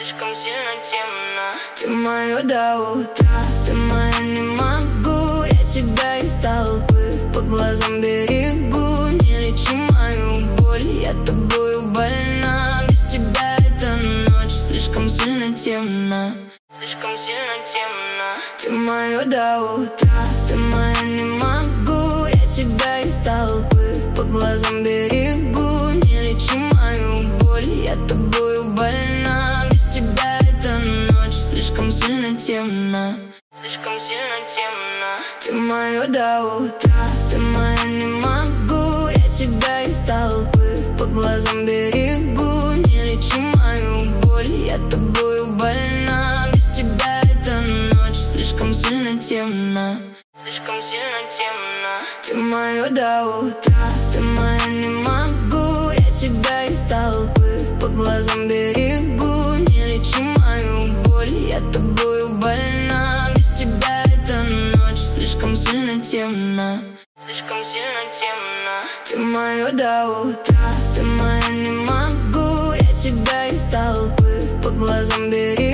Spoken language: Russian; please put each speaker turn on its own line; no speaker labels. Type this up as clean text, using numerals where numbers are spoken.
слишком сильно темно. Ты мое до утра, ты моя не могу. Я тебя из толпы по глазам берегу. Не лечи мою боль, я тобою больна. Без тебя эта ночь слишком сильно темна. Слишком сильно темно. Ты мое до утра, ты моя не могу. Я тебя из толпы по глазам берегу. Не лечи мою боль, я тобою больна. Без тебя эта ночь слишком сильно темна. Слишком сильно темно. Ты мое до утра, ты моя не могу. Я тебя из толпы по глазам берегу. Не лечи мою боль, я тобою больна. Без тебя эта ночь слишком сильно темна. Слишком сильно темно. Ты мое до утра, ты моя не могу. Я тебя из толпы по глазам берегу. Не лечи мою боль, я тобою больна. Без тебя эта ночь слишком сильно темна. Слишком сильно темно. Ты мое до утра, ты моя не могу. Я тебя из толпы по глазам берегу.